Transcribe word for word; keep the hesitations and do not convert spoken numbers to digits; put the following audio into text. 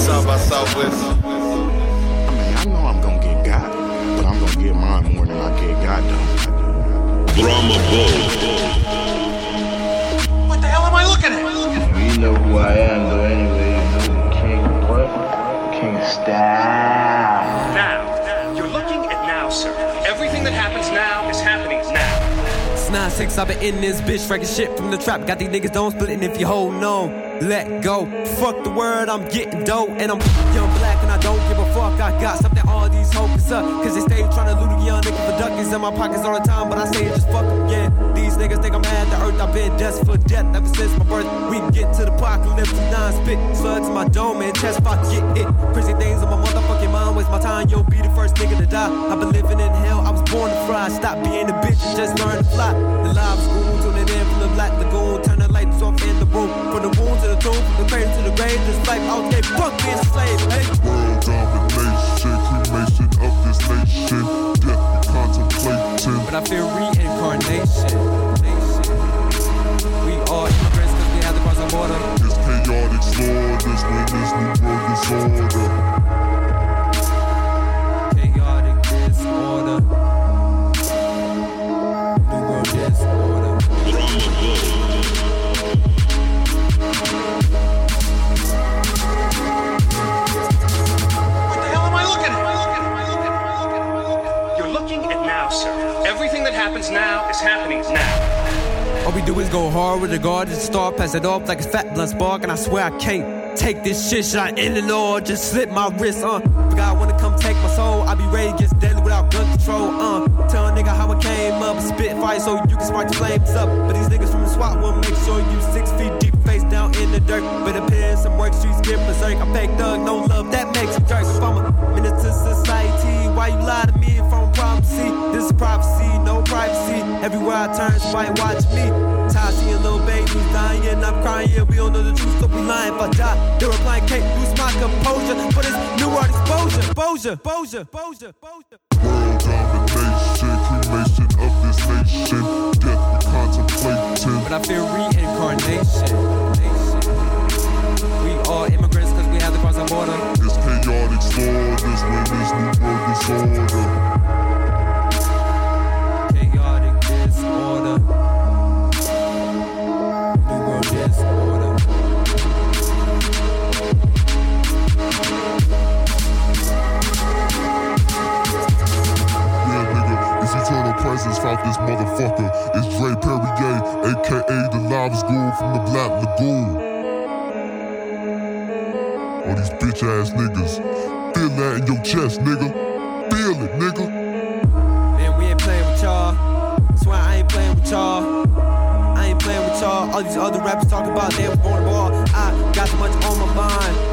South by Southwest. I mean, I know I'm gonna get got, but I'm gonna get mine more than I get got though. Brahma Bull. What the hell am I looking at? You know who I am though anyway. You know King what? King Style. Now, you're looking at now, sir. Everything that happens now is happening now. It's nine six, I've been in this bitch, wrecking shit from the trap. Got these niggas don't splitting if you hold on. Let go, fuck the word, I'm getting dope. And I'm young black and I don't give a fuck. I got something all these hopes up. Cause they stay trying to loot a young nigga for duckies in my pockets all the time. But I say just fuck them, yeah. These niggas think I'm mad the earth. I've been destined for death ever since my birth. We can get to the apocalypse with nine spit slugs in my dome and chest spot get hit. Crazy things on my motherfucking mind. Waste my time, yo, be the first nigga to die. I've been living in hell, I was born to fry. Stop being a bitch and just learn to fly. The live school, tuning in from the black lagoon. Turn the lights off in the room. From the wound to the tomb, from the cradle to the grave. This life out there, fuck being a slave, hey. World domination, cremation of this nation. Death we contemplating. But I feel reincarnation. We are immigrants cause we had to cross our border. This chaotic slaughters when this new world disorder. Chaotic disorder. New world disorder. Brahma Bull. Everything that happens now is happening now. All we do is go hard with the guard and start, pass it off like it's fat blunt spark. And I swear I can't take this shit, should I end it all? Just slip my wrist, uh But God wanna come take my soul. I be ready to get deadly without gun control, uh Tell a nigga how I came up, spit fire so you can spark the flames up. But these niggas from the SWAT will make sure you six feet deep, face down in the dirt. But appear some work, streets get berserk. I'm fake thug, no love, that makes me jerk. If I'm a menace to society, why you lie to me if I'm a problem? See, this is prophecy, no privacy. Everywhere I turn, somebody watch me. Tired seeing little babies dying, I'm crying, yeah, we don't know the truth, so we lying. If I die, they're replying, can't lose my composure. But it's new art exposure, exposure, exposure, exposure, exposure. World domination, cremation of this nation. Death we contemplating. But I feel reincarnation. We are immigrants cause we had to cross our border. This chaotic slaughters when this new world disorder. Chaotic disorder. New world disorder. Yeah, nigga, it's eternal presence found this motherfucker. It's Dre Perrier, aka the Lava School from the Black Lagoon. All these bitch ass niggas. Feel that in your chest, nigga. Feel it, nigga. Man, we ain't playing with y'all. Swear I ain't playing with y'all. I ain't playing with y'all. All these other rappers talk about they was born to ball. I got so much on my mind.